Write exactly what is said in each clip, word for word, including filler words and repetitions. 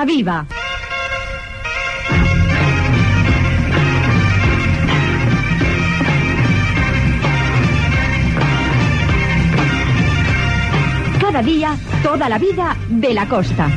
Costa Viva. Cada día, toda la vida de la costa.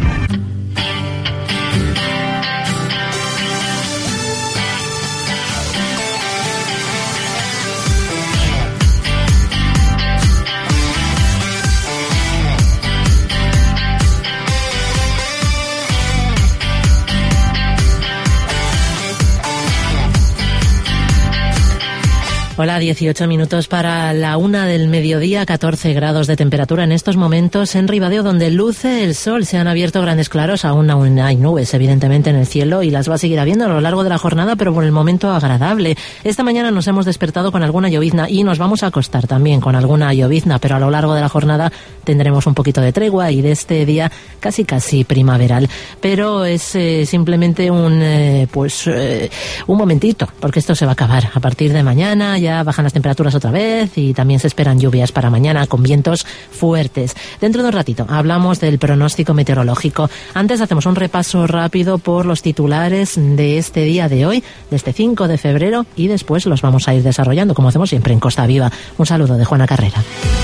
Hola, dieciocho minutos para la una del mediodía, catorce grados de temperatura en estos momentos en Ribadeo, donde luce el sol. Se han abierto grandes claros, aún, aún hay nubes evidentemente en el cielo y las va a seguir habiendo a lo largo de la jornada, pero por el momento agradable. Esta mañana nos hemos despertado con alguna llovizna y nos vamos a acostar también con alguna llovizna, pero a lo largo de la jornada tendremos un poquito de tregua y de este día casi casi primaveral. Pero es eh, simplemente un eh, pues eh, un momentito, porque esto se va a acabar a partir de mañana. Ya Ya bajan las temperaturas otra vez y también se esperan lluvias para mañana con vientos fuertes. Dentro de un ratito hablamos del pronóstico meteorológico. Antes hacemos un repaso rápido por los titulares de este día de hoy, de este cinco de febrero, y después los vamos a ir desarrollando, como hacemos siempre en Costa Viva. Un saludo de Juana Carrera.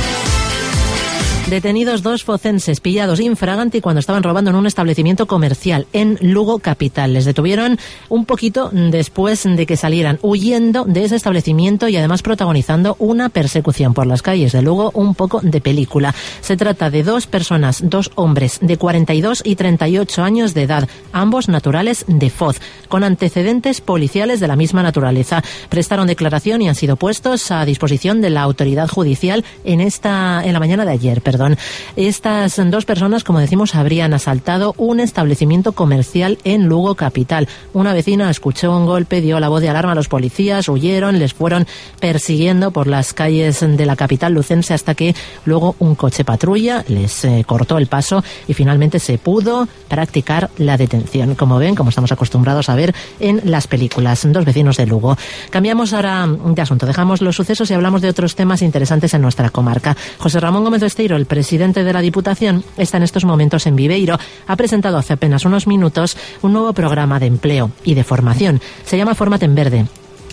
Detenidos dos focenses pillados infraganti cuando estaban robando en un establecimiento comercial en Lugo capital. Les detuvieron un poquito después de que salieran huyendo de ese establecimiento y además protagonizando una persecución por las calles de Lugo, un poco de película. Se trata de dos personas, dos hombres de cuarenta y dos y treinta y ocho años de edad, ambos naturales de Foz, con antecedentes policiales de la misma naturaleza. Prestaron declaración y han sido puestos a disposición de la autoridad judicial en esta en la mañana de ayer. Perdón. Estas dos personas, como decimos, habrían asaltado un establecimiento comercial en Lugo capital. Una vecina escuchó un golpe, dio la voz de alarma a los policías, huyeron, les fueron persiguiendo por las calles de la capital lucense hasta que luego un coche patrulla les eh, cortó el paso y finalmente se pudo practicar la detención. Como ven, como estamos acostumbrados a ver en las películas, dos vecinos de Lugo. Cambiamos ahora de asunto, dejamos los sucesos y hablamos de otros temas interesantes en nuestra comarca. José Ramón Gómez Besteiro, el presidente de la Diputación, está en estos momentos en Viveiro. Ha presentado hace apenas unos minutos un nuevo programa de empleo y de formación. Se llama Fórmate en Verde.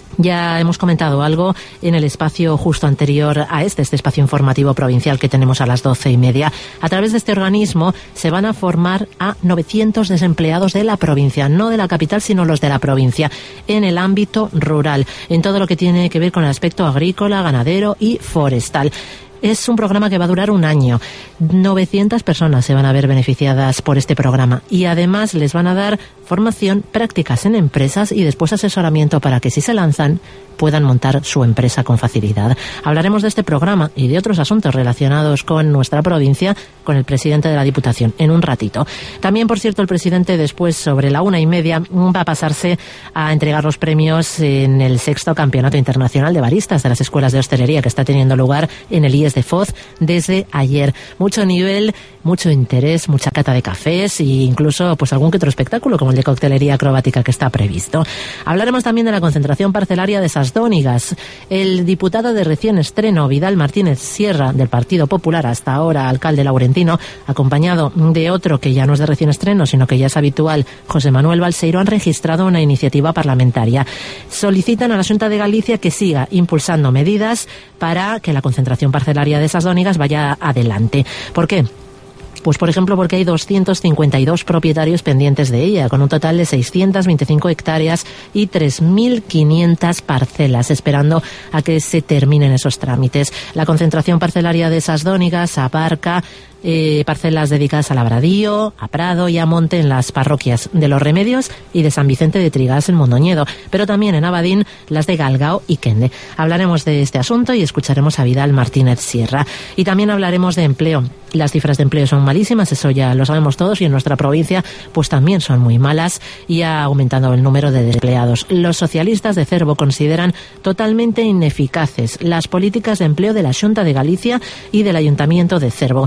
Ya hemos comentado algo en el espacio justo anterior a este, este espacio informativo provincial que tenemos a las doce y media. A través de este organismo se van a formar a novecientos desempleados de la provincia, no de la capital, sino los de la provincia, en el ámbito rural, en todo lo que tiene que ver con el aspecto agrícola, ganadero y forestal. Es un programa que va a durar un año. novecientas personas se van a ver beneficiadas por este programa y además les van a dar formación, prácticas en empresas y después asesoramiento para que si se lanzan puedan montar su empresa con facilidad. Hablaremos de este programa y de otros asuntos relacionados con nuestra provincia con el presidente de la Diputación en un ratito. También, por cierto, el presidente después, sobre la una y media, va a pasarse a entregar los premios en el sexto Campeonato Internacional de Baristas de las Escuelas de Hostelería que está teniendo lugar en el I E S de Foz desde ayer. Mucho nivel, mucho interés, mucha cata de cafés e incluso pues algún que otro espectáculo como el de coctelería acrobática que está previsto. Hablaremos también de la concentración parcelaria de Sasdónigas. El diputado de recién estreno, Vidal Martínez Sierra, del Partido Popular, hasta ahora alcalde laurentino, acompañado de otro que ya no es de recién estreno, sino que ya es habitual, José Manuel Balseiro, han registrado una iniciativa parlamentaria. Solicitan a la Xunta de Galicia que siga impulsando medidas para que la concentración parcelaria de Sasdónigas vaya adelante. ¿Por qué? Pues, por ejemplo, porque hay doscientos cincuenta y dos propietarios pendientes de ella, con un total de seiscientas veinticinco hectáreas y tres mil quinientas parcelas, esperando a que se terminen esos trámites. La concentración parcelaria de Sasdónigas abarca Eh, parcelas dedicadas a Labradío, a Prado y a Monte en las parroquias de Los Remedios y de San Vicente de Trigas en Mondoñedo, pero también en Abadín las de Galgao y Quende. Hablaremos de este asunto y escucharemos a Vidal Martínez Sierra. Y también hablaremos de empleo. Las cifras de empleo son malísimas, eso ya lo sabemos todos, y en nuestra provincia pues también son muy malas y ha aumentado el número de desempleados. Los socialistas de Cervo consideran totalmente ineficaces las políticas de empleo de la Xunta de Galicia y del Ayuntamiento de Cervo.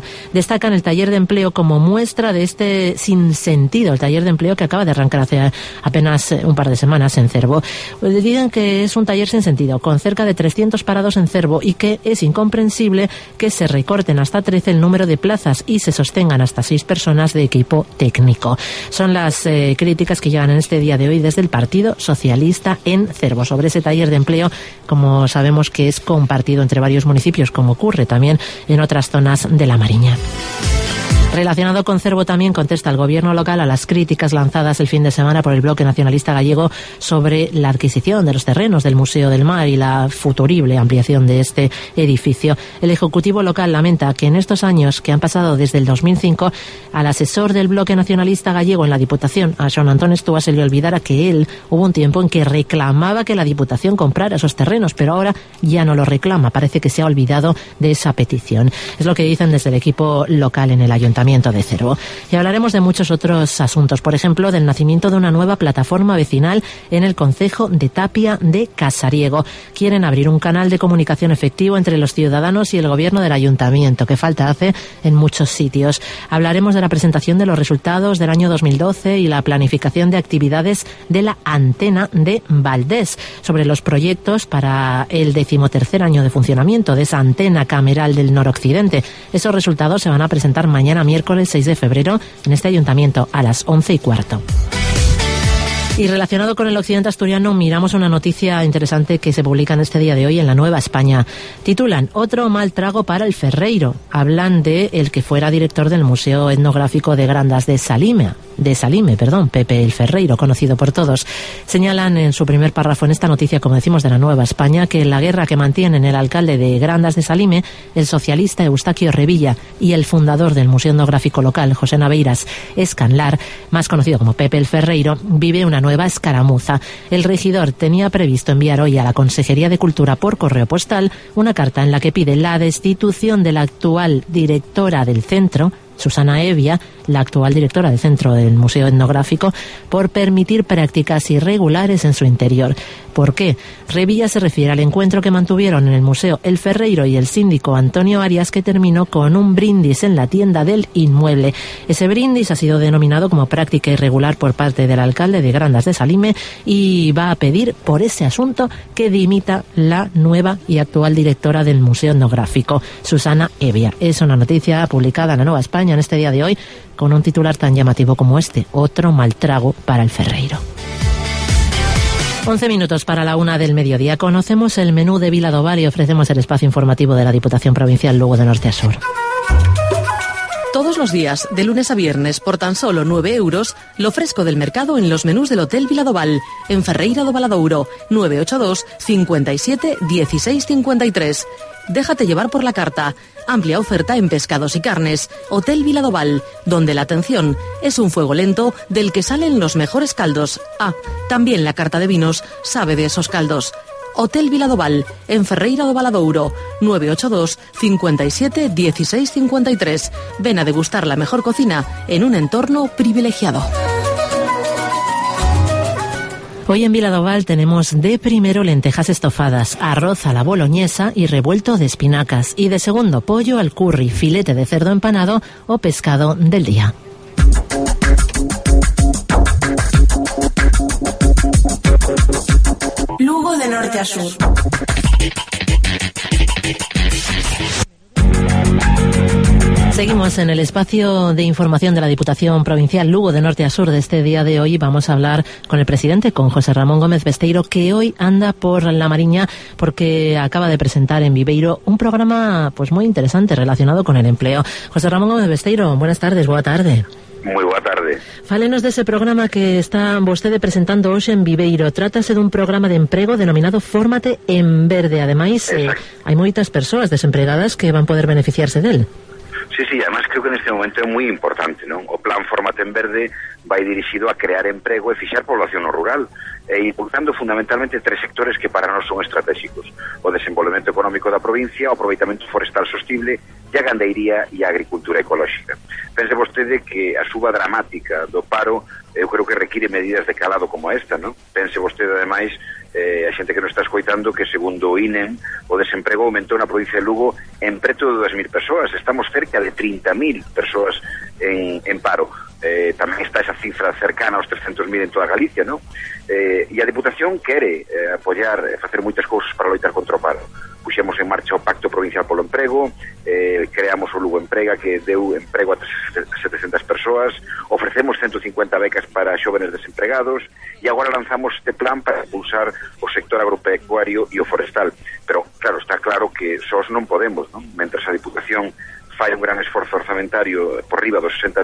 destacan el taller de empleo como muestra de este sinsentido, el taller de empleo que acaba de arrancar hace apenas un par de semanas en Cervo. Dicen que es un taller sin sentido, con cerca de trescientos parados en Cervo, y que es incomprensible que se recorten hasta trece el número de plazas y se sostengan hasta seis personas de equipo técnico. Son las eh, críticas que llegan en este día de hoy desde el Partido Socialista en Cervo sobre ese taller de empleo, como sabemos que es compartido entre varios municipios, como ocurre también en otras zonas de La Mariña. Relacionado con Cervo también contesta el gobierno local a las críticas lanzadas el fin de semana por el Bloque Nacionalista Gallego sobre la adquisición de los terrenos del Museo del Mar y la futurible ampliación de este edificio. El Ejecutivo local lamenta que en estos años que han pasado desde el dos mil cinco, al asesor del Bloque Nacionalista Gallego en la Diputación, a Joan Antón Estúa, se le olvidara que él hubo un tiempo en que reclamaba que la Diputación comprara esos terrenos, pero ahora ya no lo reclama. Parece que se ha olvidado de esa petición. Es lo que dicen desde el equipo local en el Ayuntamiento de Cervo. Y hablaremos de muchos otros asuntos, por ejemplo, del nacimiento de una nueva plataforma vecinal en el concejo de Tapia de Casariego. Quieren abrir un canal de comunicación efectivo entre los ciudadanos y el gobierno del ayuntamiento, que falta hace en muchos sitios. Hablaremos de la presentación de los resultados del año dos mil doce y la planificación de actividades de la antena de Valdés, sobre los proyectos para el decimotercer año de funcionamiento de esa antena cameral del noroccidente. Esos resultados se van a presentar mañana miércoles seis de febrero en este ayuntamiento a las once y cuarto. Y relacionado con el occidente asturiano, miramos una noticia interesante que se publica en este día de hoy en La Nueva España. Titulan: Otro mal trago para el Ferreiro. Hablan de el que fuera director del Museo Etnográfico de Grandas de Salime, de Salime, perdón, Pepe el Ferreiro, conocido por todos. Señalan en su primer párrafo en esta noticia, como decimos, de La Nueva España, que la guerra que mantienen el alcalde de Grandas de Salime, el socialista Eustaquio Revilla, y el fundador del Museo Etnográfico local, José Naveiras Escanlar, más conocido como Pepe el Ferreiro, vive una nueva escaramuza. El regidor tenía previsto enviar hoy a la Consejería de Cultura por correo postal una carta en la que pide la destitución de la actual directora del centro, Susana Evia, la actual directora del centro del Museo Etnográfico, por permitir prácticas irregulares en su interior. ¿Por qué? Revilla se refiere al encuentro que mantuvieron en el museo el Ferreiro y el síndico Antonio Arias, que terminó con un brindis en la tienda del inmueble. Ese brindis ha sido denominado como práctica irregular por parte del alcalde de Grandas de Salime y va a pedir por ese asunto que dimita la nueva y actual directora del Museo Etnográfico, Susana Evia. Es una noticia publicada en La Nueva España en este día de hoy, con un titular tan llamativo como este: Otro mal trago para el Ferreiro. once minutos para la una del mediodía. Conocemos el menú de Viladoval y ofrecemos el espacio informativo de la Diputación Provincial Lugo de Norte a Sur. Todos los días, de lunes a viernes, por tan solo nueve euros, lo fresco del mercado en los menús del Hotel Viladoval, en Ferreira do Valadouro, nueve ocho dos, cincuenta y siete, dieciséis cincuenta y tres. Déjate llevar por la carta. Amplia oferta en pescados y carnes. Hotel Viladoval, donde la atención es un fuego lento del que salen los mejores caldos. Ah, también la carta de vinos sabe de esos caldos. Hotel Viladoval, en Ferreira do Valadouro, nueve ocho dos, cincuenta y siete, dieciséis cincuenta y tres. Ven a degustar la mejor cocina en un entorno privilegiado. Hoy en Viladoval tenemos de primero lentejas estofadas, arroz a la boloñesa y revuelto de espinacas, y de segundo pollo al curry, filete de cerdo empanado o pescado del día. Lugo de norte a sur. Seguimos en el espacio de información de la Diputación Provincial Lugo de Norte a Sur de este día de hoy. Vamos a hablar con el presidente, con José Ramón Gómez Besteiro, que hoy anda por La Mariña porque acaba de presentar en Viveiro un programa pues muy interesante relacionado con el empleo. José Ramón Gómez Besteiro, buenas tardes, boa tarde. Moi boa tarde. Fálenos dese programa que está vostede presentando hoxe en Viveiro. Trátase dun programa de emprego denominado Fórmate en Verde. Ademais, eh, hai moitas persoas desempregadas que van poder beneficiarse del. Sí, sí, además creo que neste momento é moi importante, non? O plan Fórmate en Verde vai dirixido a crear emprego e fixar población no rural, e impulsando fundamentalmente tres sectores que para nós son estratégicos: o desenvolvemento económico da provincia, o aproveitamento forestal sostible e a gandeiría e a agricultura ecolóxica. Pense vostede que a suba dramática do paro eu creo que require medidas de calado como esta, non? Pense vostede ademais eh, a xente que nos está escoitando que segundo o I N E M o desemprego aumentou na provincia de Lugo en preto de dúas mil persoas. Estamos cerca de trinta mil persoas en, en paro. Eh, tamén está esa cifra cercana aos trescentos mil en toda Galicia, ¿no? Eh, e a Diputación quere eh, apoiar, eh, facer moitas cousas para loitar contra o paro. Puxemos en marcha o Pacto Provincial polo Emprego, eh, creamos o Lugo Emprega, que deu emprego a setecentas persoas, ofrecemos ciento cincuenta becas para xóvenes desempregados, e agora lanzamos este plan para impulsar o sector agropecuario e o forestal. Pero, claro, está claro que sós non podemos, ¿no? Mentres a Diputación fai un gran esforzo orzamentario por riba do sesenta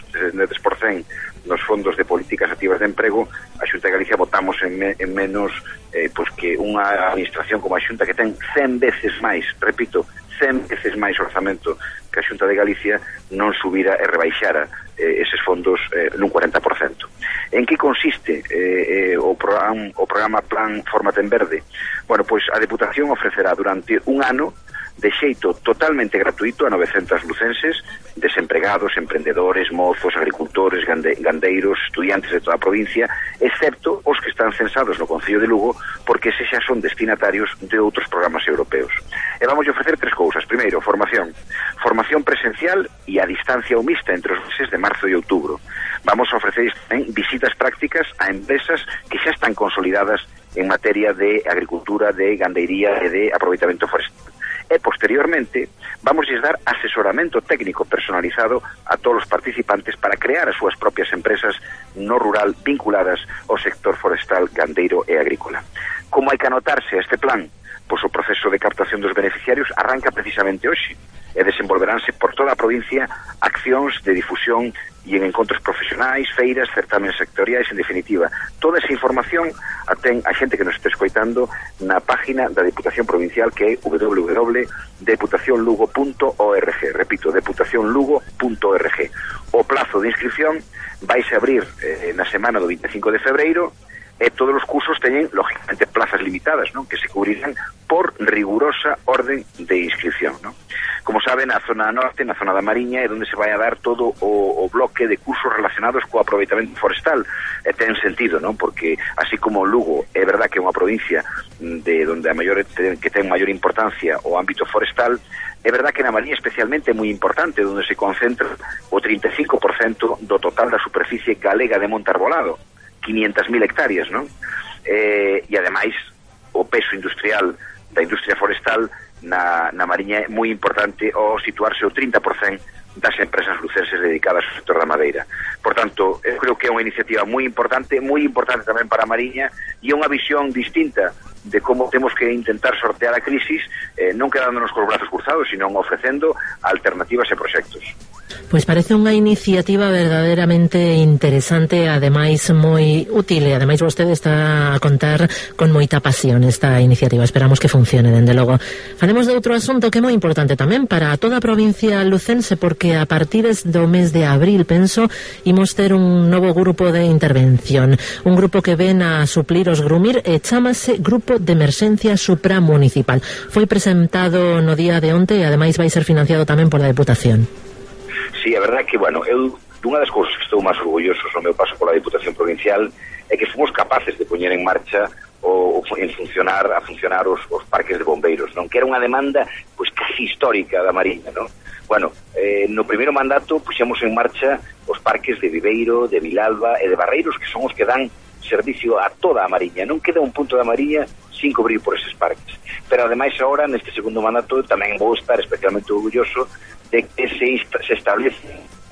por cento nos fondos de políticas activas de emprego, a Xunta de Galicia votamos en, me, en menos eh, pues que unha administración como a Xunta que ten cen veces máis, repito, cen veces máis orzamento que a Xunta de Galicia non subira e rebaixara eh, eses fondos eh, nun cuarenta por cento. En que consiste eh, eh, o, programa, o programa Plan Fórmate en Verde? Bueno, pois a Deputación ofrecerá durante un ano de xeito totalmente gratuito a novecentos lucenses, desempregados, emprendedores, mozos, agricultores, gande, gandeiros, estudiantes de toda a provincia, excepto os que están censados no Concello de Lugo, porque eses xa son destinatarios de outros programas europeos. E vamos a ofrecer tres cousas. Primeiro, formación. Formación presencial e a distancia ou mixta entre os meses de marzo e outubro. Vamos a ofrecer tamén visitas prácticas a empresas que xa están consolidadas en materia de agricultura, de gandeiría e de aproveitamento forestal. E posteriormente vamos a dar asesoramento técnico personalizado a todos os participantes para crear as súas propias empresas no rural vinculadas ao sector forestal, gandeiro e agrícola. Como hai que anotarse a este plan? Pois o proceso de captación dos beneficiarios arranca precisamente hoxe e desenvolveránse por toda a provincia accións de difusión e en encontros profesionais, feiras, certámenes sectoriais, en definitiva. Toda esa información a ten a xente que nos está escoitando na página da Diputación Provincial, que é w w w punto deputación lugo punto org. Repito, deputación lugo punto org. O plazo de inscripción vaise abrir eh, na semana do veinticinco de febreiro, e todos os cursos teñen, lógicamente, plazas limitadas, ¿no?, que se cubrirán por rigurosa orden de inscripción, ¿no? Como saben, na zona norte, na zona da Mariña, é onde se vai a dar todo o, o bloque de cursos relacionados co aproveitamento forestal. E ten sentido, ¿no?, porque así como Lugo é verdad que é unha provincia de donde a maior que ten maior importancia o ámbito forestal, é verdad que na Mariña especialmente é moi importante, onde se concentra o trinta e cinco por cento do total da superficie galega de monte arbolado, quinientas mil hectáreas, ¿no? Eh, e ademais o peso industrial da industria forestal na, na Mariña é moi importante ao situarse o trinta por cento das empresas lucenses dedicadas ao sector da madeira. Por tanto, eu creo que é unha iniciativa moi importante, moi importante tamén para a Mariña, e unha visión distinta de como temos que intentar sortear a crisis, eh, non quedándonos cos brazos cruzados, sino ofrecendo alternativas e proxectos. Pois parece unha iniciativa verdadeiramente interesante, ademais moi útil, e ademais vostede está a contar con moita pasión esta iniciativa. Esperamos que funcione, dende logo. Falemos de outro asunto que é moi importante tamén para toda a provincia lucense, porque a partir do mes de abril, penso, imos ter un novo grupo de intervención, un grupo que ven a suplir os Grumir e chámase Grupo de Emerxencia Supramunicipal. Foi presentado no día de onte e ademais vai ser financiado tamén por a Deputación. Sí, a verdade que, bueno, eu, unha das cousas que estou máis orgullosos no meu paso pola Diputación Provincial é que fomos capaces de poñer en marcha o, en funcionar, a funcionar os, os parques de bombeiros, non? Que era unha demanda, pois, casi histórica da Mariña, non? Bueno, eh, no primeiro mandato puxemos en marcha os parques de Viveiro, de Vilalba e de Barreiros, que son os que dan servicio a toda a Mariña. Non queda un punto da Mariña sin cubrir por eses parques. Pero ademais agora, neste segundo mandato, tamén vou estar especialmente orgulloso de que se, se establece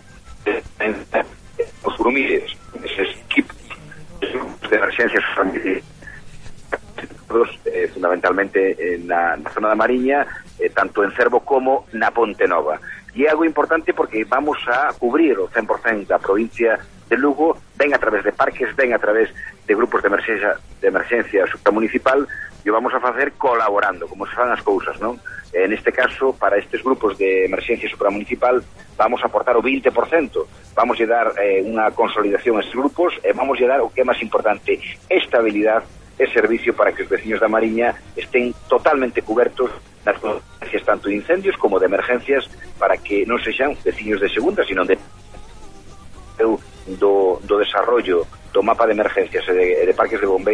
os grumires, eses equipos de emerxencias familiares, eh, fundamentalmente eh, na, na zona da Mariña, eh, tanto en Cervo como na Ponte Nova. E é algo importante porque vamos a cubrir o cen por cento da provincia de Lugo, ven a través de parques, ven a través de grupos de emerxencia, de emerxencia supramunicipal, e o vamos a facer colaborando, como se fan as cousas, non? En este caso, para estes grupos de emerxencia supramunicipal, vamos a aportar o vinte por cento, vamos a dar eh, unha consolidación a estes grupos, e vamos a dar o que é máis importante, estabilidade e servicio para que os veciños da Mariña estén totalmente cubertos nas consecuencias tanto de incendios como de emergencias, para que non sexan veciños de segunda, sino de do, do desarrollo do mapa de emergencias e de, de parques de bombeiros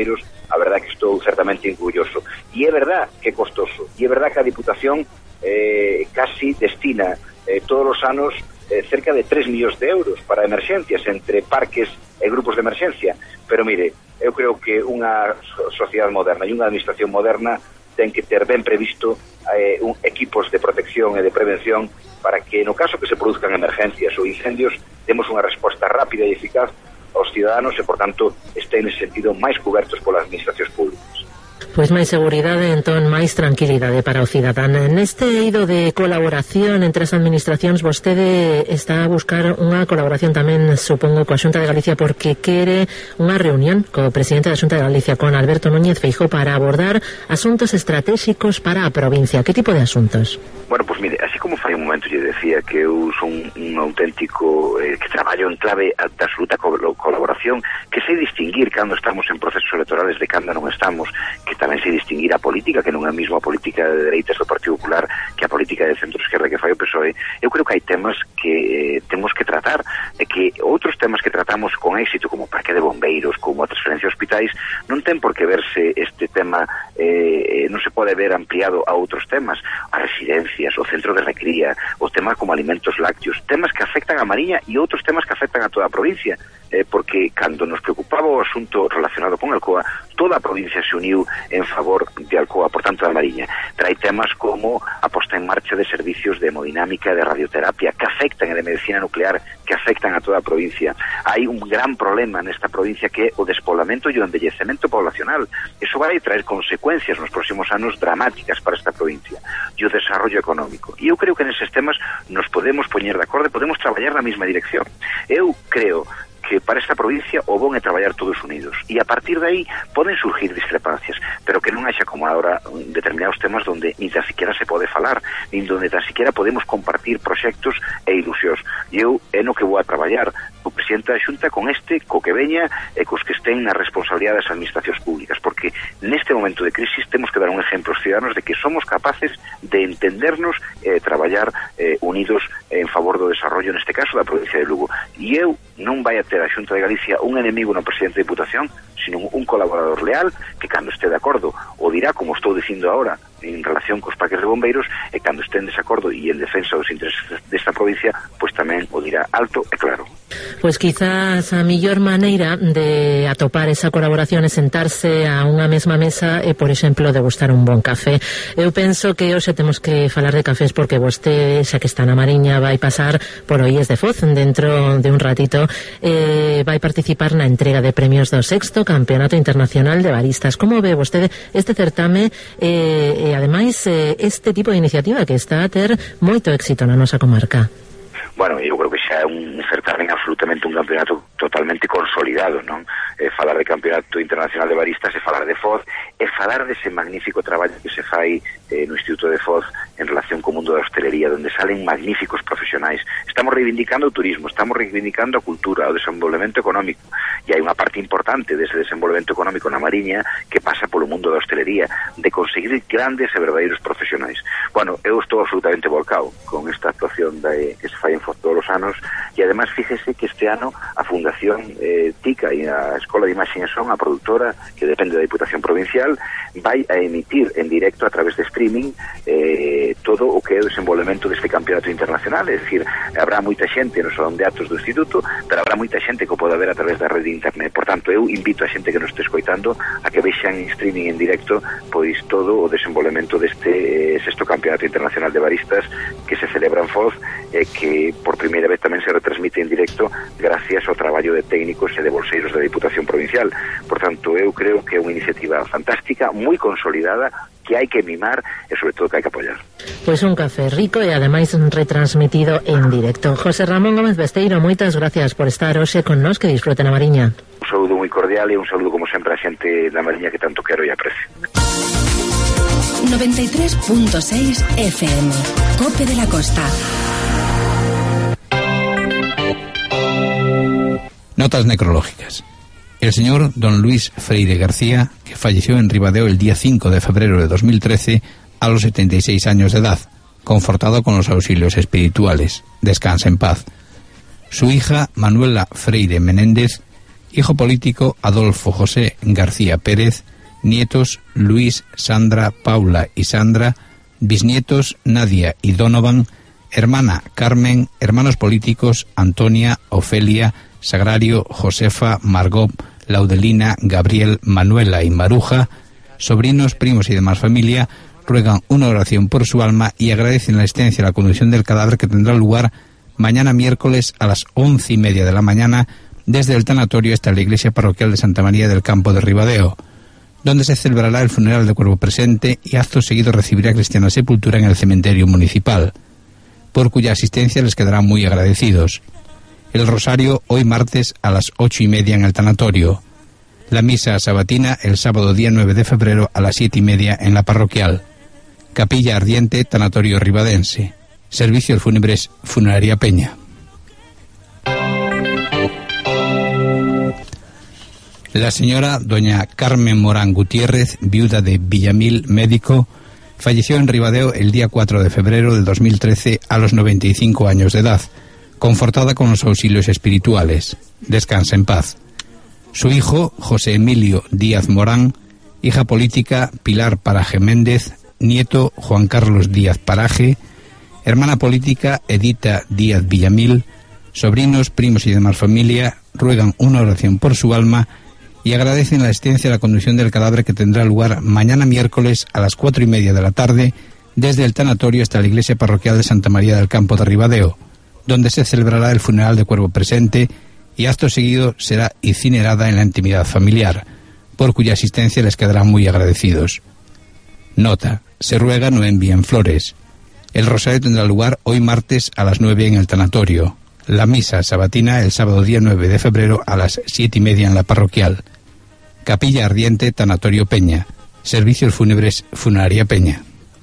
a verdade que estou certamente orgulloso. E é verdade que é costoso, e é verdade que a Diputación eh, casi destina eh, todos os anos eh, cerca de tres millóns de euros para emerxencias entre parques e grupos de emerxencia, pero mire, eu creo que unha sociedade moderna e unha administración moderna ten que ter ben previsto eh, un, equipos de protección e de prevención para que no caso que se produzcan emergencias ou incendios demos unha resposta rápida e eficaz aos ciudadanos e, por tanto, estén nese sentido máis cobertos polas administracións públicas. Pois máis seguridade, entón máis tranquilidade para o cidadán. Neste eido de colaboración entre as administracións, vostede está a buscar unha colaboración tamén, supongo, coa Xunta de Galicia, porque quere unha reunión co presidente da Xunta de Galicia, con Alberto Núñez Feijóo, para abordar asuntos estratégicos para a provincia. Que tipo de asuntos? Bueno, pois mire, así como fai un momento lle decía que eu son un auténtico eh, que traballo en clave de absoluta co colaboración, que sei distinguir cando estamos en procesos electorales de cando non estamos, que tamén sei distinguir a política, que non é a mesma política de dereitas do Partido Popular que a política de centro-esquerda que fai o P S O E. Eu creo que hai temas que eh, temos que tratar, e que outros temas que tratamos con éxito, como o parque de bombeiros, como a transferencia a hospitais, non ten por que verse este tema, eh, non se pode ver ampliado a outros temas, a residencia, o centro de recría, os temas como alimentos lácteos, temas que afectan a Mariña e outros temas que afectan a toda a provincia, eh, porque cando nos preocupaba o asunto relacionado con Alcoa, toda a provincia se uniu en favor de Alcoa, por tanto da Mariña. Trae temas como a posta en marcha de servicios de hemodinámica, de radioterapia, que afectan, e de medicina nuclear, que afectan a toda a provincia. Hai un gran problema nesta provincia que é o despoblamento e o envellecemento poblacional. Eso vai traer consecuencias nos próximos anos dramáticas para esta provincia. E o desarrollo económico. E eu creo que neses temas nos podemos poñer de acordo e podemos traballar na mesma dirección. Eu creo que para esta provincia o bon é traballar todos unidos, e a partir de aí poden surgir discrepancias, pero que non haxa como agora determinados temas donde ni tan siquiera se pode falar, nin donde tan siquiera podemos compartir proxectos e ilusións. E eu é no que vou a traballar o presidente da Xunta con este, co que veña e cos que estén na responsabilidade das administracións públicas, porque neste momento de crisis temos que dar un exemplo aos ciudadanos de que somos capaces de entendernos e eh, traballar eh, unidos en favor do desarrollo, neste caso da provincia de Lugo. E eu non vai a ter a Xunta de Galicia un enemigo no presidente de Diputación, sino un colaborador leal que cando este de acordo o dirá, como estou dicindo agora, en relación cos parques de bombeiros, e cando este en desacordo e en defensa dos intereses desta provincia, pois tamén o dirá alto e claro. Pois quizás a mellor maneira de atopar esa colaboración é sentarse a unha mesma mesa e, por exemplo, degustar un bon café. Eu penso que hoxe temos que falar de cafés porque vostede, xa que está na Mariña, vai pasar por Oíes de Foz dentro de un ratito, eh, vai participar na entrega de premios do sexto Campeonato Internacional de Baristas. Como ve vostede este certame e, e ademais, eh, este tipo de iniciativa que está a ter moito éxito na nosa comarca? Bueno, eu creo que xa é un certamen absolutamente un campeonato totalmente consolidado, non? Eh, falar de Campeonato Internacional de Baristas e falar de Foz e falar dese magnífico traballo que se fai eh, no Instituto de Foz en relación co mundo da hostelería, donde salen magníficos profesionais. Estamos reivindicando o turismo, estamos reivindicando a cultura, o desenvolvemento económico, e hai unha parte importante dese desenvolvemento económico na Mariña que pasa polo mundo da hostelería, de conseguir grandes e verdadeiros profesionais. Bueno, eu estou absolutamente volcado con esta actuación de, que se fai en Foz todos os anos, e además fíjese que este ano a Fundación eh, TICA e a Escola de Imaxe e Son, a produtora que depende da Diputación Provincial, vai a emitir en directo a través de streaming eh, todo o que é o desenvolvemento deste campeonato internacional. É dicir, habrá moita xente no salón de actos do Instituto, pero habrá moita xente que o pode ver a través da rede de internet. Por tanto, eu invito a xente que nos este escoitando a que vexan en streaming en directo pois todo o desenvolvemento deste eh, sexto campeonato internacional de baristas que se celebra en Foz e eh, que por primeira vez tamén se retransmite en directo gracias ao traballo de técnicos e de bolseiros da Diputación Provincial. Por tanto, eu creo que é unha iniciativa fantástica, moi consolidada, que hai que mimar e sobre todo que hai que apoiar. Pois un café rico e ademais retransmitido en directo. José Ramón Gómez Besteiro, moitas gracias por estar hoxe con nos, que disfruten a Mariña. Un saúdo moi cordial e un saúdo como sempre a xente da Mariña que tanto quero e aprecio. noventa y tres punto seis F M, Cope de la Costa. Notas necrológicas. El señor don Luis Freire García, que falleció en Ribadeo el día cinco de febrero de dos mil trece a los setenta y seis años de edad, confortado con los auxilios espirituales. Descansa en paz. Su hija Manuela Freire Menéndez, hijo político Adolfo José García Pérez, nietos Luis, Sandra, Paula y Sandra, bisnietos Nadia y Donovan, hermana Carmen, hermanos políticos Antonia, Ofelia, Sagrario, Josefa, Margot, Laudelina, Gabriel, Manuela y Maruja, sobrinos, primos y demás familia, ruegan una oración por su alma y agradecen la asistencia a la conducción del cadáver que tendrá lugar mañana miércoles a las once y media de la mañana desde el tanatorio hasta la iglesia parroquial de Santa María del Campo de Ribadeo, donde se celebrará el funeral de cuerpo presente y acto seguido recibirá cristiana sepultura en el cementerio municipal, por cuya asistencia les quedarán muy agradecidos. El rosario hoy martes a las ocho y media en el tanatorio. La misa sabatina el sábado día nueve de febrero a las siete y media en la parroquial. Capilla ardiente, tanatorio ribadense. Servicios fúnebres, Funeraria Peña. La señora doña Carmen Morán Gutiérrez, viuda de Villamil, médico, falleció en Ribadeo el día cuatro de febrero del dos mil trece a los noventa y cinco años de edad, confortada con los auxilios espirituales. Descansa en paz. Su hijo, José Emilio Díaz Morán, hija política Pilar Paraje Méndez, nieto Juan Carlos Díaz Paraje, hermana política Edita Díaz Villamil, sobrinos, primos y demás familia ruegan una oración por su alma y agradecen la asistencia a la conducción del cadáver que tendrá lugar mañana miércoles a las cuatro y media de la tarde desde el tanatorio hasta la iglesia parroquial de Santa María del Campo de Ribadeo, donde se celebrará el funeral de cuerpo presente y acto seguido será incinerada en la intimidad familiar, por cuya asistencia les quedarán muy agradecidos. Nota: se ruega no envíen flores. El rosario tendrá lugar hoy martes a las nueve en el tanatorio. La misa sabatina el sábado día nueve de febrero a las siete y media en la parroquial. Capilla ardiente, tanatorio Peña. Servicios fúnebres, Funeraria Peña.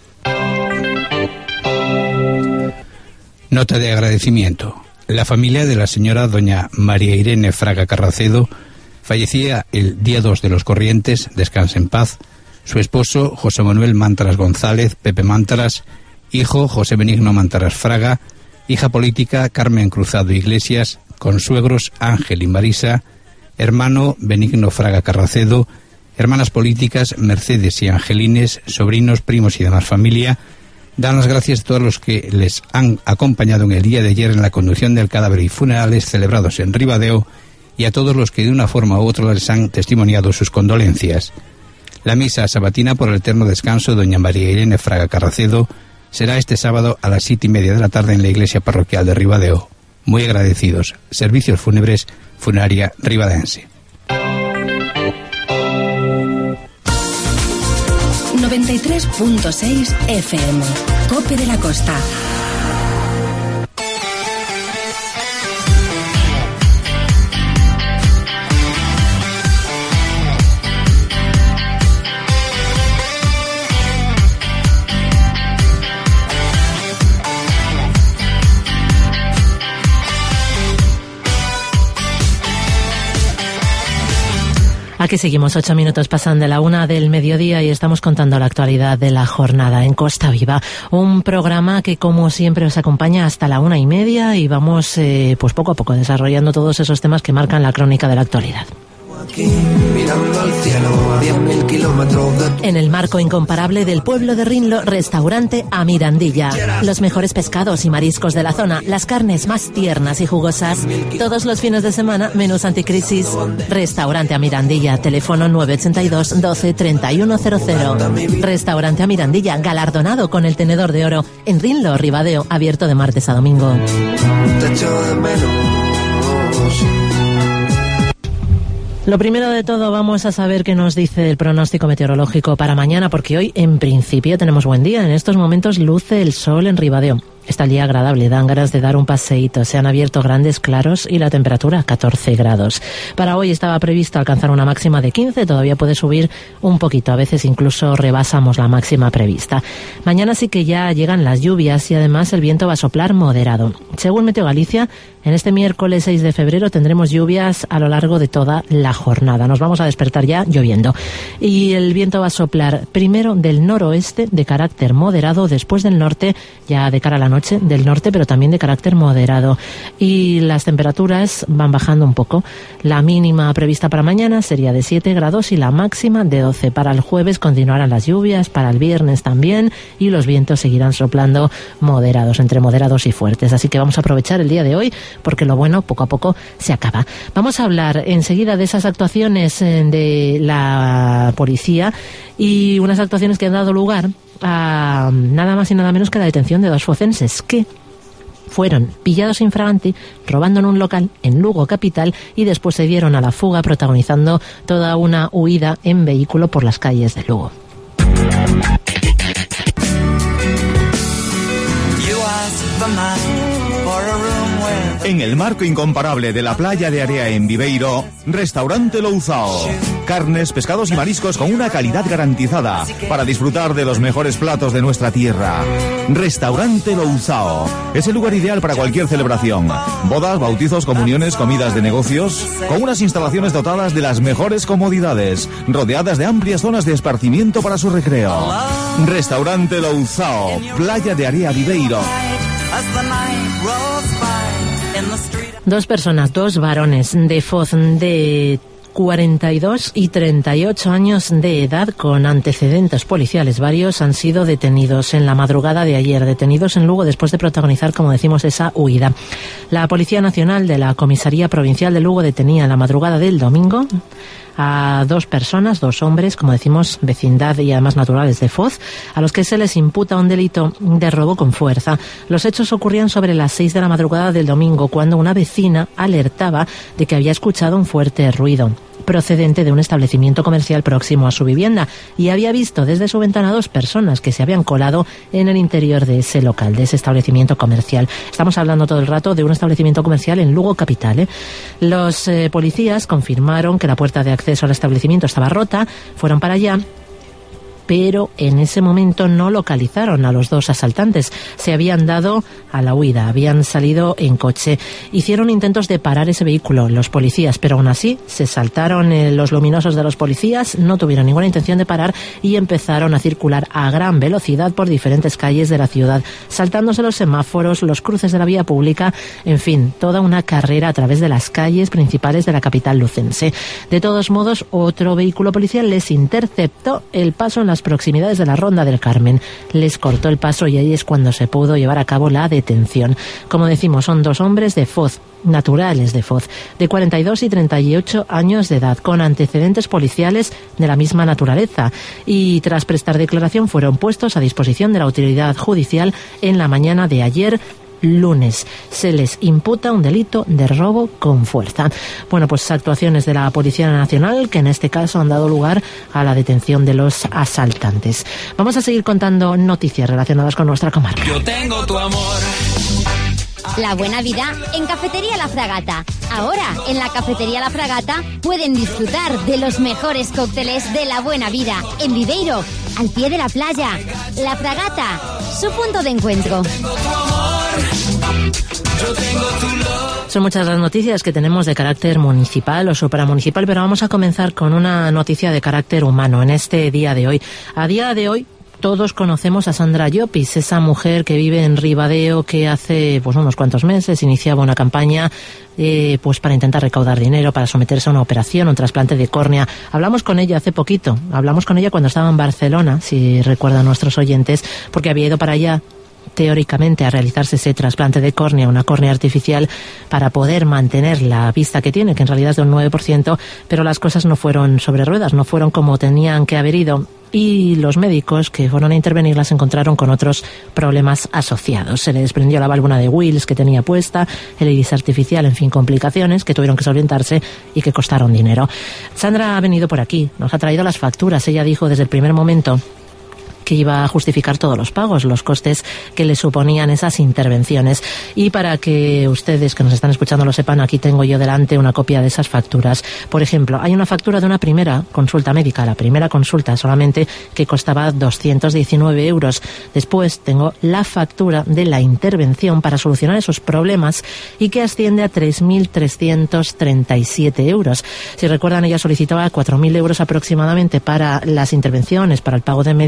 Nota de agradecimiento. La familia de la señora doña María Irene Fraga Carracedo fallecía el día dos de los Corrientes, descansa en paz. Su esposo, José Manuel Mántaras González, Pepe Mántaras, hijo José Benigno Mántaras Fraga, hija política Carmen Cruzado Iglesias, consuegros Ángel y Marisa, hermano Benigno Fraga Carracedo, hermanas políticas Mercedes y Angelines, sobrinos, primos y demás familia, dan las gracias a todos los que les han acompañado en el día de ayer en la conducción del cadáver y funerales celebrados en Ribadeo y a todos los que de una forma u otra les han testimoniado sus condolencias. La misa sabatina por el eterno descanso de doña María Irene Fraga Carracedo será este sábado a las siete y media de la tarde en la iglesia parroquial de Ribadeo. Muy agradecidos. Servicios fúnebres, Funeraria Ribadense. noventa y tres punto seis F M. Cope de la Costa. Aquí seguimos, ocho minutos pasan de la una del mediodía y estamos contando la actualidad de la jornada en Costa Viva. Un programa que, como siempre, os acompaña hasta la una y media y vamos, eh, pues poco a poco, desarrollando todos esos temas que marcan la crónica de la actualidad. Mirando al cielo a diez mil kilómetros de... En el marco incomparable del pueblo de Rinlo, restaurante A Mirandilla. Los mejores pescados y mariscos de la zona, las carnes más tiernas y jugosas. Todos los fines de semana, menús anticrisis. Restaurante A Mirandilla, teléfono nueve ochenta y dos, doce, treinta y uno cero cero. Restaurante A Mirandilla, galardonado con el tenedor de oro. En Rinlo, Ribadeo, abierto de martes a domingo. Te echo de menos. Lo primero de todo, vamos a saber qué nos dice el pronóstico meteorológico para mañana, porque hoy, en principio, tenemos buen día. En estos momentos luce el sol en Ribadeo. Está el día agradable, dan ganas de dar un paseíto. Se han abierto grandes claros y la temperatura catorce grados. Para hoy estaba previsto alcanzar una máxima de quince, todavía puede subir un poquito, a veces incluso rebasamos la máxima prevista. Mañana sí que ya llegan las lluvias y además el viento va a soplar moderado. Según Meteo Galicia, en este miércoles seis de febrero tendremos lluvias a lo largo de toda la jornada. Nos vamos a despertar ya lloviendo. Y el viento va a soplar primero del noroeste de carácter moderado, después del norte, ya de cara a la noche noche del norte, pero también de carácter moderado. Y las temperaturas van bajando un poco. La mínima prevista para mañana sería de siete grados y la máxima de doce. Para el jueves continuarán las lluvias, para el viernes también, y los vientos seguirán soplando moderados, entre moderados y fuertes. Así que vamos a aprovechar el día de hoy, porque lo bueno poco a poco se acaba. Vamos a hablar enseguida de esas actuaciones de la policía y unas actuaciones que han dado lugar a nada más y nada menos que la detención de dos focenses que fueron pillados infraganti robando en un local en Lugo capital y después se dieron a la fuga protagonizando toda una huida en vehículo por las calles de Lugo. En el marco incomparable de la playa de Area en Viveiro, Restaurante Louzao. Carnes, pescados y mariscos con una calidad garantizada para disfrutar de los mejores platos de nuestra tierra. Restaurante Louzao es el lugar ideal para cualquier celebración. Bodas, bautizos, comuniones, comidas de negocios, con unas instalaciones dotadas de las mejores comodidades, rodeadas de amplias zonas de esparcimiento para su recreo. Restaurante Louzao, playa de Area Viveiro. Dos personas, dos varones de Foz de cuarenta y dos y treinta y ocho años de edad con antecedentes policiales varios han sido detenidos en la madrugada de ayer, detenidos en Lugo después de protagonizar, como decimos, esa huida. La Policía Nacional de la Comisaría Provincial de Lugo detenía en la madrugada del domingo a dos personas, dos hombres, como decimos, vecindad y además naturales de Foz, a los que se les imputa un delito de robo con fuerza. Los hechos ocurrían sobre las seis de la madrugada del domingo, cuando una vecina alertaba de que había escuchado un fuerte ruido procedente de un establecimiento comercial próximo a su vivienda y había visto desde su ventana dos personas que se habían colado en el interior de ese local, de ese establecimiento comercial. Estamos hablando todo el rato de un establecimiento comercial en Lugo capital, ¿eh? Los eh, policías confirmaron que la puerta de acceso al establecimiento estaba rota, fueron para allá, pero en ese momento no localizaron a los dos asaltantes. Se habían dado a la huida, habían salido en coche. Hicieron intentos de parar ese vehículo los policías, pero aún así se saltaron eh, los luminosos de los policías, no tuvieron ninguna intención de parar y empezaron a circular a gran velocidad por diferentes calles de la ciudad, saltándose los semáforos, los cruces de la vía pública, en fin, toda una carrera a través de las calles principales de la capital lucense. De todos modos, otro vehículo policial les interceptó el paso en la proximidades de la Ronda del Carmen. Les cortó el paso y ahí es cuando se pudo llevar a cabo la detención. Como decimos, son dos hombres de Foz, naturales de Foz, de cuarenta y dos y treinta y ocho años de edad, con antecedentes policiales de la misma naturaleza, y tras prestar declaración fueron puestos a disposición de la autoridad judicial en la mañana de ayer, lunes. Se les imputa un delito de robo con fuerza. Bueno, pues actuaciones de la Policía Nacional que en este caso han dado lugar a la detención de los asaltantes. Vamos a seguir contando noticias relacionadas con nuestra comarca. Yo tengo tu amor. La buena vida en Cafetería La Fragata. Ahora, en la Cafetería La Fragata pueden disfrutar de los mejores cócteles de la buena vida en Viveiro, al pie de la playa. La Fragata, su punto de encuentro. Son muchas las noticias que tenemos de carácter municipal o supramunicipal, pero vamos a comenzar con una noticia de carácter humano en este día de hoy. A día de hoy, todos conocemos a Sandra Llopis, esa mujer que vive en Ribadeo, que hace pues unos cuantos meses iniciaba una campaña eh, pues para intentar recaudar dinero para someterse a una operación, un trasplante de córnea. Hablamos con ella hace poquito, hablamos con ella cuando estaba en Barcelona, si recuerdan nuestros oyentes, porque había ido para allá teóricamente a realizarse ese trasplante de córnea, una córnea artificial, para poder mantener la vista que tiene, que en realidad es de un nueve por ciento, pero las cosas no fueron sobre ruedas, no fueron como tenían que haber ido. Y los médicos que fueron a intervenir las encontraron con otros problemas asociados. Se le desprendió la válvula de Wills que tenía puesta, el iris artificial, en fin, complicaciones que tuvieron que solventarse y que costaron dinero. Sandra ha venido por aquí, nos ha traído las facturas. Ella dijo desde el primer momento que iba a justificar todos los pagos, los costes que le suponían esas intervenciones. Y para que ustedes que nos están escuchando lo sepan, aquí tengo yo delante una copia de esas facturas. Por ejemplo, hay una factura de una primera consulta médica, la primera consulta solamente, que costaba doscientos diecinueve euros. Después tengo la factura de la intervención para solucionar esos problemas y que asciende a tres mil trescientos treinta y siete euros. Si recuerdan, ella solicitaba cuatro mil euros aproximadamente para las intervenciones, para el pago de médicos,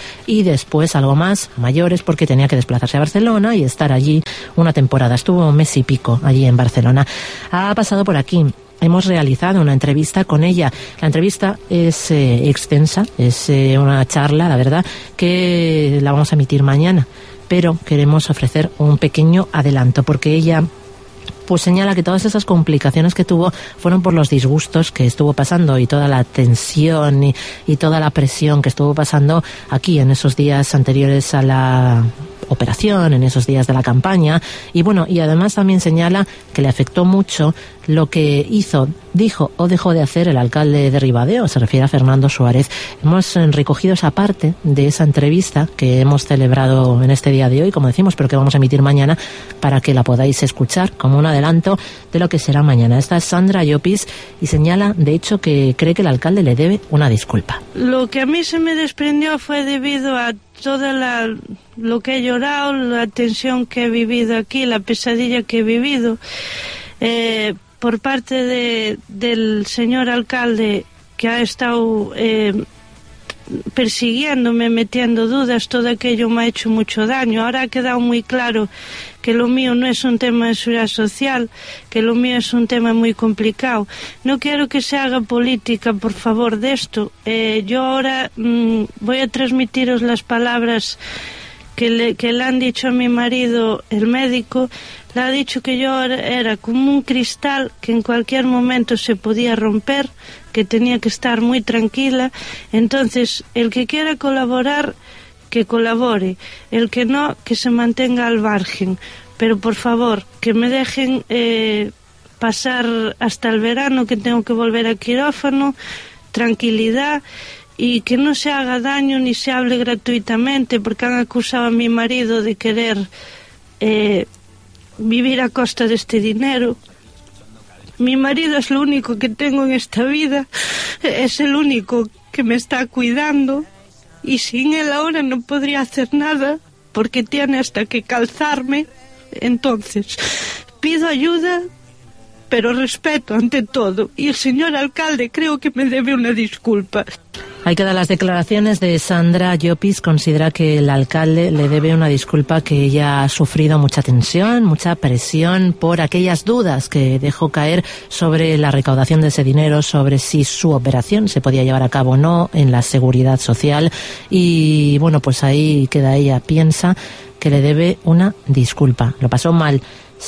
y después algo más, mayores, porque tenía que desplazarse a Barcelona y estar allí una temporada. Estuvo un mes y pico allí en Barcelona. Ha pasado por aquí. Hemos realizado una entrevista con ella. La entrevista es eh, extensa, es eh, una charla, la verdad, que la vamos a emitir mañana, pero queremos ofrecer un pequeño adelanto, porque ella pues señala que todas esas complicaciones que tuvo fueron por los disgustos que estuvo pasando y toda la tensión y, y toda la presión que estuvo pasando aquí en esos días anteriores a la operación, en esos días de la campaña. Y bueno, y además también señala que le afectó mucho lo que hizo, dijo o dejó de hacer el alcalde de Ribadeo, se refiere a Fernando Suárez. Hemos recogido esa parte de esa entrevista que hemos celebrado en este día de hoy, como decimos, pero que vamos a emitir mañana para que la podáis escuchar como un adelanto de lo que será mañana. Esta es Sandra Llopis y señala, de hecho, que cree que el alcalde le debe una disculpa. Lo que a mí se me desprendió fue debido a toda la lo que he llorado, la tensión que he vivido aquí, la pesadilla que he vivido. Eh, por parte de, del señor alcalde, que ha estado eh, persiguiéndome, metiendo dudas, todo aquello me ha hecho mucho daño. Ahora ha quedado muy claro que lo mío no es un tema de seguridad social, que lo mío es un tema muy complicado. No quiero que se haga política, por favor, de esto. Eh, yo ahora mmm, voy a transmitiros las palabras que le, que le han dicho a mi marido, el médico. Le ha dicho que yo era como un cristal que en cualquier momento se podía romper, que tenía que estar muy tranquila. Entonces, el que quiera colaborar, que colabore. El que no, que se mantenga al margen. Pero, por favor, que me dejen eh, pasar hasta el verano, que tengo que volver al quirófano, tranquilidad, y que no se haga daño ni se hable gratuitamente, porque han acusado a mi marido de querer eh, vivir a costa de este dinero. Mi marido es lo único que tengo en esta vida, es el único que me está cuidando, y sin él ahora no podría hacer nada, porque tiene hasta que calzarme. Entonces, pido ayuda, pero respeto ante todo, y el señor alcalde creo que me debe una disculpa. Ahí quedan las declaraciones de Sandra Llopis. Considera que el alcalde le debe una disculpa, que ella ha sufrido mucha tensión, mucha presión por aquellas dudas que dejó caer sobre la recaudación de ese dinero, sobre si su operación se podía llevar a cabo o no en la seguridad social. Y bueno, pues ahí queda ella. Piensa que le debe una disculpa. Lo pasó mal.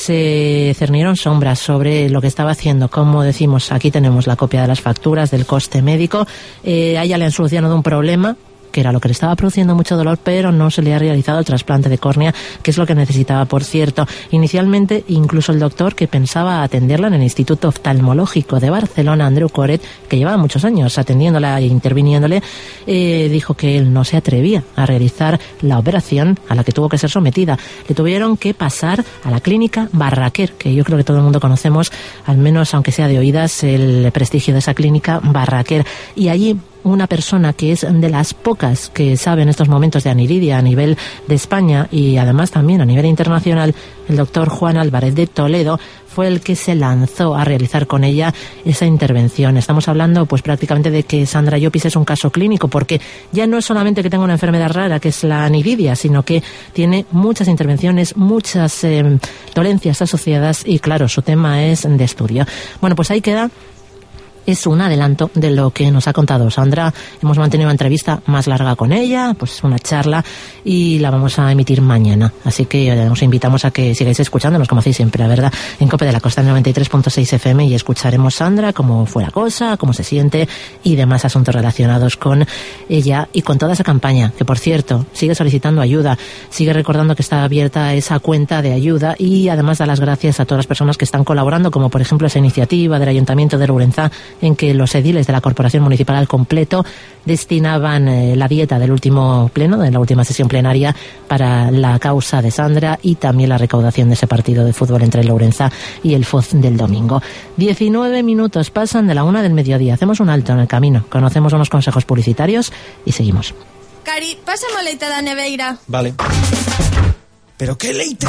Se cernieron sombras sobre lo que estaba haciendo. Como decimos, aquí tenemos la copia de las facturas del coste médico. Eh, a ella le han solucionado un problema que era lo que le estaba produciendo mucho dolor, pero no se le ha realizado el trasplante de córnea, que es lo que necesitaba, por cierto. Inicialmente, incluso el doctor que pensaba atenderla en el Instituto Oftalmológico de Barcelona, Andreu Coret, que llevaba muchos años atendiéndola e interviniéndole, eh, dijo que él no se atrevía a realizar la operación a la que tuvo que ser sometida. Le tuvieron que pasar a la clínica Barraquer, que yo creo que todo el mundo conocemos, al menos aunque sea de oídas, el prestigio de esa clínica Barraquer. Y allí una persona que es de las pocas que sabe en estos momentos de aniridia a nivel de España y además también a nivel internacional, el doctor Juan Álvarez de Toledo, fue el que se lanzó a realizar con ella esa intervención. Estamos hablando pues prácticamente de que Sandra Llopis es un caso clínico, porque ya no es solamente que tenga una enfermedad rara, que es la aniridia, sino que tiene muchas intervenciones, muchas eh, dolencias asociadas, y claro, su tema es de estudio. Bueno, pues ahí queda. Es un adelanto de lo que nos ha contado Sandra. Hemos mantenido una entrevista más larga con ella, pues una charla, y la vamos a emitir mañana. Así que os invitamos a que sigáis escuchándonos, como hacéis siempre, la verdad, en Cope de la Costa noventa y tres punto seis F M, y escucharemos Sandra, cómo fue la cosa, cómo se siente y demás asuntos relacionados con ella y con toda esa campaña, que por cierto sigue solicitando ayuda, sigue recordando que está abierta esa cuenta de ayuda, y además da las gracias a todas las personas que están colaborando, como por ejemplo esa iniciativa del Ayuntamiento de Lourenzá, en que los ediles de la Corporación Municipal al completo destinaban eh, la dieta del último pleno, de la última sesión plenaria, para la causa de Sandra, y también la recaudación de ese partido de fútbol entre Lourenzá y el F O Z del domingo. diecinueve minutos pasan de la una del mediodía. Hacemos un alto en el camino, conocemos unos consejos publicitarios y seguimos. Cari, pásame leite da neveira. Vale. Pero que leite?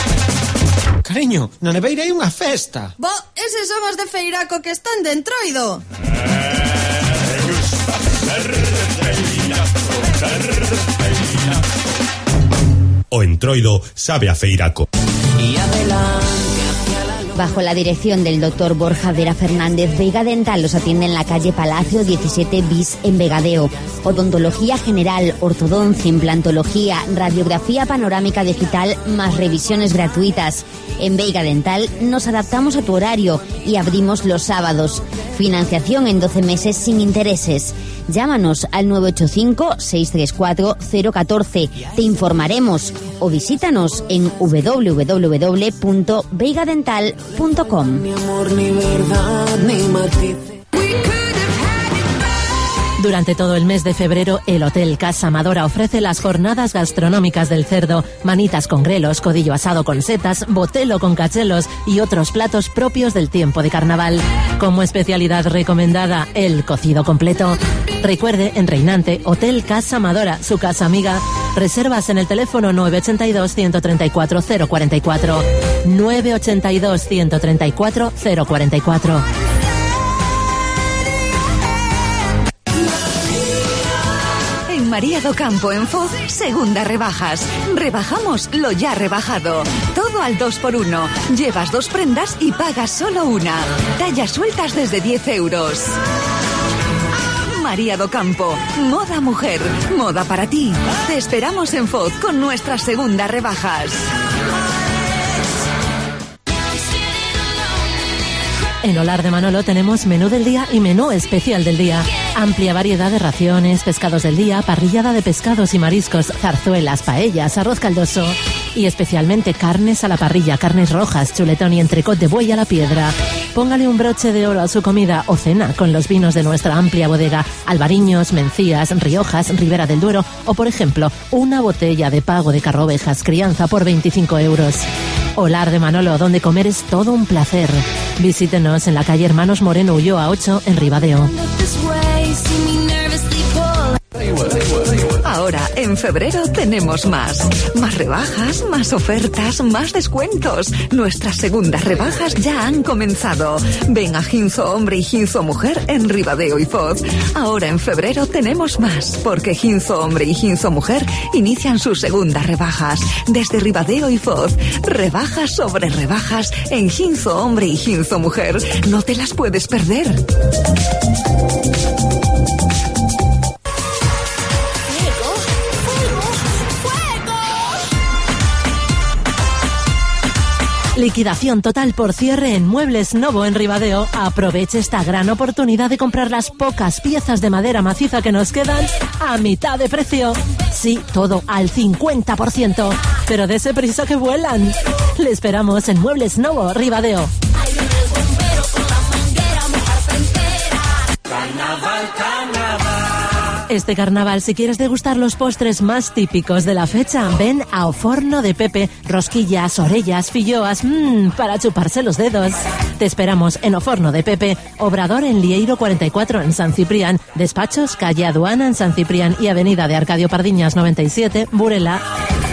Cariño, na neveira hai unha festa. Bo, eses son os de Feiraco que están dentroido. O Entroido sabe a feiraco. Y adelante. Bajo la dirección del doctor Borja Vera Fernández, Veiga Dental los atiende en la calle Palacio diecisiete bis en Vegadeo. Odontología general, ortodoncia, implantología, radiografía panorámica digital, más revisiones gratuitas. En Veiga Dental nos adaptamos a tu horario y abrimos los sábados. Financiación en doce meses sin intereses. Llámanos al nueve ocho cinco, seis tres cuatro, cero uno cuatro. Te informaremos o visítanos en w w w punto veiga dental punto com. Ni amor, ni verdad, ni matices. Durante todo el mes de febrero, el Hotel Casa Amadora ofrece las jornadas gastronómicas del cerdo, manitas con grelos, codillo asado con setas, botelo con cachelos y otros platos propios del tiempo de carnaval. Como especialidad recomendada, el cocido completo. Recuerde, en Reinante, Hotel Casa Amadora, su casa amiga. Reservas en el teléfono nueve ocho dos, uno tres cuatro, cero cuatro cuatro. nueve ocho dos, uno tres cuatro, cero cuatro cuatro. María do Campo en Foz, segunda rebajas. Rebajamos lo ya rebajado. Todo al dos por uno. Llevas dos prendas y pagas solo una. Tallas sueltas desde diez euros. María do Campo, moda mujer, moda para ti. Te esperamos en Foz con nuestras segundas rebajas. En Olar de Manolo tenemos menú del día y menú especial del día. Amplia variedad de raciones, pescados del día, parrillada de pescados y mariscos, zarzuelas, paellas, arroz caldoso y especialmente carnes a la parrilla, carnes rojas, chuletón y entrecot de buey a la piedra. Póngale un broche de oro a su comida o cena con los vinos de nuestra amplia bodega, Albariños, Mencías, Riojas, Ribera del Duero o, por ejemplo, una botella de pago de Carrovejas crianza por veinticinco euros. Olar de Manolo, donde comer es todo un placer. Visítenos en la calle Hermanos Moreno Ulloa ocho en Ribadeo. Ahora, en febrero tenemos más. Más rebajas, más ofertas, más descuentos. Nuestras segundas rebajas ya han comenzado. Ven a Ginzo Hombre y Ginzo Mujer en Ribadeo y Foz. Ahora en febrero tenemos más, porque Ginzo Hombre y Ginzo Mujer inician sus segundas rebajas. Desde Ribadeo y Foz, rebajas sobre rebajas en Ginzo Hombre y Ginzo Mujer. No te las puedes perder. Liquidación total por cierre en Muebles Novo en Ribadeo. Aproveche esta gran oportunidad de comprar las pocas piezas de madera maciza que nos quedan a mitad de precio. Sí, todo al cincuenta por ciento. Pero dese prisa que vuelan. Le esperamos en Muebles Novo, Ribadeo. Carnaval, carnaval. Este carnaval, si quieres degustar los postres más típicos de la fecha, ven a Oforno de Pepe. Rosquillas, orellas, filloas, mmm, para chuparse los dedos. Te esperamos en Oforno de Pepe, Obrador en Lieiro cuarenta y cuatro en San Ciprián, despachos calle Aduana en San Ciprián y avenida de Arcadio Pardiñas noventa y siete, Burela.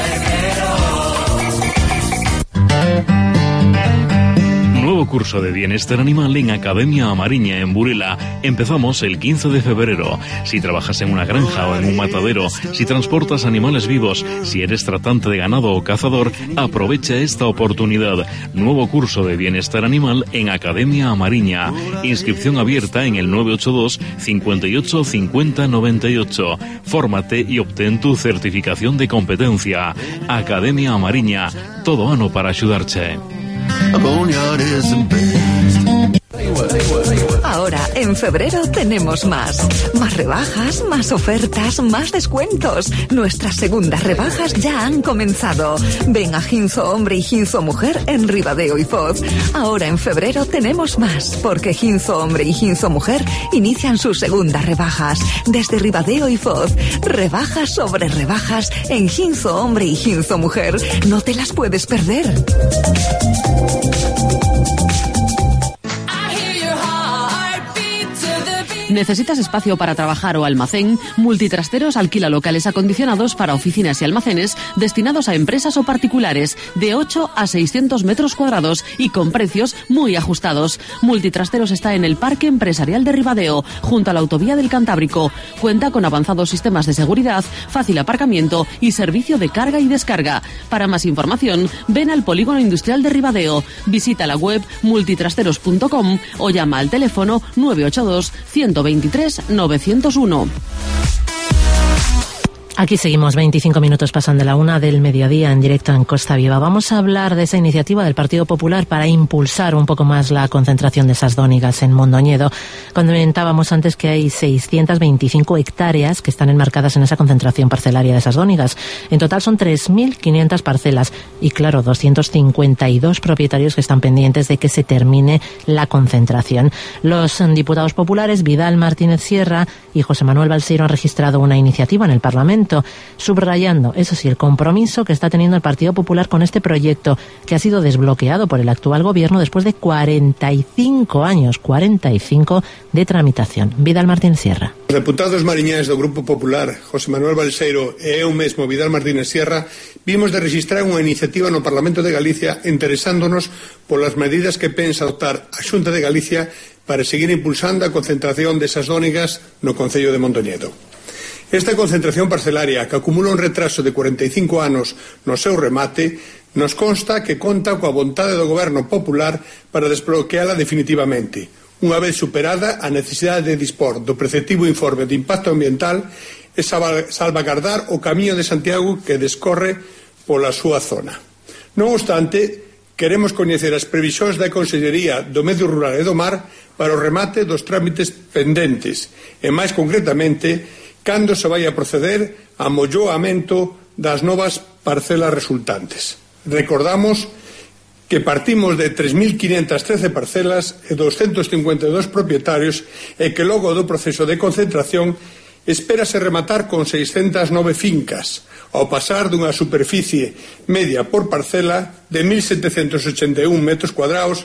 Nuevo curso de bienestar animal en Academia Amariña en Burela. Empezamos el quince de febrero. Si trabajas en una granja o en un matadero, si transportas animales vivos, si eres tratante de ganado o cazador, aprovecha esta oportunidad. Nuevo curso de bienestar animal en Academia Amariña. Inscripción abierta en el nueve ocho dos, cincuenta y ocho, cincuenta, noventa y ocho. Fórmate y obtén tu certificación de competencia. Academia Amariña. Todo ano para ayudarte. Ahora, en febrero tenemos más. Más rebajas, más ofertas, más descuentos. Nuestras segundas rebajas ya han comenzado. Ven a Ginzo Hombre y Ginzo Mujer en Ribadeo y Foz. Ahora en febrero tenemos más, porque Ginzo Hombre y Ginzo Mujer inician sus segundas rebajas. Desde Ribadeo y Foz, rebajas sobre rebajas en Ginzo Hombre y Ginzo Mujer. No te las puedes perder. ¿Necesitas espacio para trabajar o almacén? Multitrasteros alquila locales acondicionados para oficinas y almacenes destinados a empresas o particulares de ocho a seiscientos metros cuadrados y con precios muy ajustados. Multitrasteros está en el Parque Empresarial de Ribadeo, junto a la autovía del Cantábrico. Cuenta con avanzados sistemas de seguridad, fácil aparcamiento y servicio de carga y descarga. Para más información, ven al Polígono Industrial de Ribadeo, visita la web multitrasteros punto com o llama al teléfono nueve ocho dos, uno dos tres, nueve cero uno. Aquí seguimos, veinticinco minutos pasan de la una del mediodía en directo en Costa Viva. Vamos a hablar de esa iniciativa del Partido Popular para impulsar un poco más la concentración de esas dónigas en Mondoñedo. Comentábamos antes que hay seiscientas veinticinco hectáreas que están enmarcadas en esa concentración parcelaria de esas dónigas. En total son tres mil quinientas parcelas y, claro, doscientos cincuenta y dos propietarios que están pendientes de que se termine la concentración. Los diputados populares Vidal Martínez Sierra y José Manuel Balseiro han registrado una iniciativa en el Parlamento, subrayando, eso sí, el compromiso que está teniendo el Partido Popular con este proyecto, que ha sido desbloqueado por el actual gobierno después de cuarenta y cinco años, cuarenta y cinco de tramitación. Vidal Martínez Sierra. Os deputados mariñais do Grupo Popular, José Manuel Balseiro e eu mesmo, Vidal Martínez Sierra, vimos de registrar unha iniciativa no Parlamento de Galicia interesándonos polas medidas que pensa adoptar a Xunta de Galicia para seguir impulsando a concentración desas dónigas no Concello de Mondoñedo. Esta concentración parcelaria, que acumula un retraso de cuarenta e cinco anos no seu remate, nos consta que conta coa vontade do Goberno Popular para desbloqueala definitivamente, unha vez superada a necesidade de dispor do preceptivo informe de impacto ambiental e salvagardar o camiño de Santiago que descorre pola súa zona. Non obstante, queremos coñecer as previsións da Consellería do Medio Rural e do Mar para o remate dos trámites pendentes e, máis concretamente, cando se vai a proceder ao molloamento das novas parcelas resultantes. Recordamos que partimos de tres mil quinientas trece parcelas e doscientos cincuenta e dos propietarios e que logo do proceso de concentración espérase rematar con seiscentas nove fincas, ao pasar dunha superficie media por parcela de mil setecentos ochenta e un metros cuadrados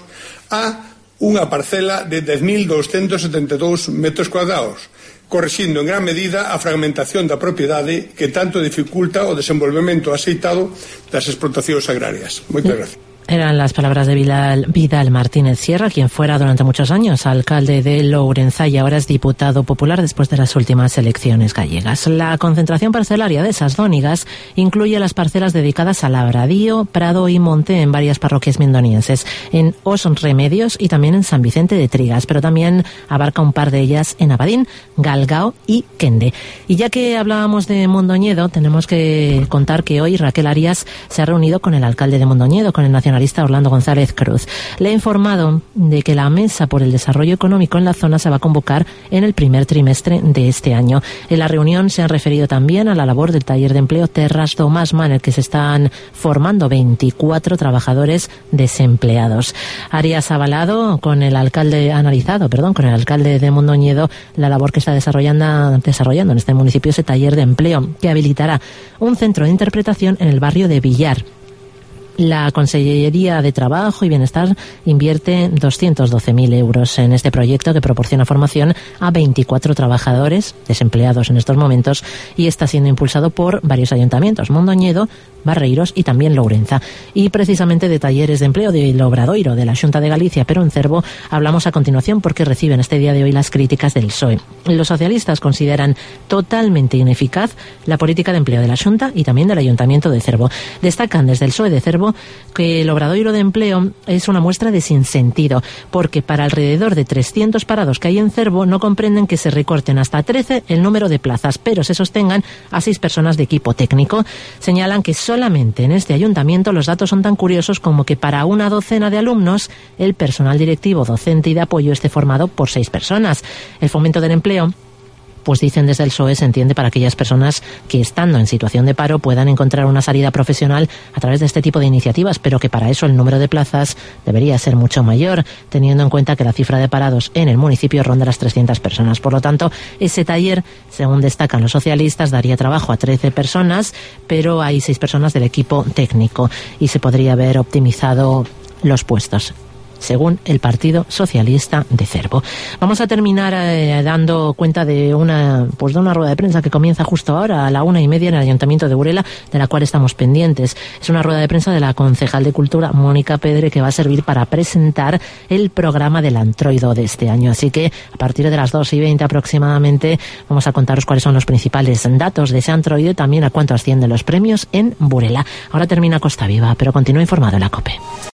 a unha parcela de dez mil doscientos setenta e dous metros cuadrados, corrixindo en gran medida a fragmentación da propiedade que tanto dificulta o desenvolvemento axeitado das explotacións agrarias. Moitas gracias. Eran las palabras de Vidal, Vidal Martínez Sierra, quien fuera durante muchos años alcalde de Lourenza y ahora es diputado popular después de las últimas elecciones gallegas. La concentración parcelaria de esas dónigas incluye las parcelas dedicadas a labradío, prado y monte en varias parroquias mindonienses, en Os Remedios y también en San Vicente de Trigas, pero también abarca un par de ellas en Abadín, Galgao y Quende. Y ya que hablábamos de Mondoñedo, tenemos que contar que hoy Raquel Arias se ha reunido con el alcalde de Mondoñedo, con el nacionalista Orlando González Cruz. Le ha informado de que la Mesa por el Desarrollo Económico en la zona se va a convocar en el primer trimestre de este año. En la reunión se han referido también a la labor del taller de empleo Terras do Masma, en el que se están formando veinticuatro trabajadores desempleados. Arias ha avalado con el alcalde, ha analizado, perdón, con el alcalde de Mondoñedo la labor que está desarrollando, desarrollando en este municipio ese taller de empleo que habilitará un centro de interpretación en el barrio de Villar. La Consellería de Trabajo y Bienestar invierte doscientos doce mil euros en este proyecto que proporciona formación a veinticuatro trabajadores desempleados en estos momentos y está siendo impulsado por varios ayuntamientos, Mondoñedo, Barreiros y también Lourenza. Y precisamente de talleres de empleo del Obradoiro de la Xunta de Galicia, pero en Cervo, hablamos a continuación porque reciben este día de hoy las críticas del P S O E. Los socialistas consideran totalmente ineficaz la política de empleo de la Xunta y también del Ayuntamiento de Cervo. Destacan desde el P S O E de Cervo que el Obradoiro de empleo es una muestra de sinsentido, porque para alrededor de trescientos parados que hay en Cervo no comprenden que se recorten hasta trece el número de plazas, pero se sostengan a seis personas de equipo técnico. Señalan que solamente en este ayuntamiento los datos son tan curiosos como que para una docena de alumnos el personal directivo, docente y de apoyo esté formado por seis personas. El Fomento del Empleo, pues dicen desde el P S O E, se entiende para aquellas personas que estando en situación de paro puedan encontrar una salida profesional a través de este tipo de iniciativas, pero que para eso el número de plazas debería ser mucho mayor, teniendo en cuenta que la cifra de parados en el municipio ronda las trescientas personas. Por lo tanto, ese taller, según destacan los socialistas, daría trabajo a trece personas, pero hay seis personas del equipo técnico y se podría haber optimizado los puestos. según el Partido Socialista de Cervo. Vamos a terminar eh, dando cuenta de una, pues de una rueda de prensa que comienza justo ahora a la una y media en el Ayuntamiento de Burela, de la cual estamos pendientes. Es una rueda de prensa de la concejal de Cultura, Mónica Pedre, que va a servir para presentar el programa del Antroido de este año. Así que a partir de las dos y veinte aproximadamente vamos a contaros cuáles son los principales datos de ese Antroido y también a cuánto ascienden los premios en Burela. Ahora termina Costa Viva, pero continúa informado en la COPE.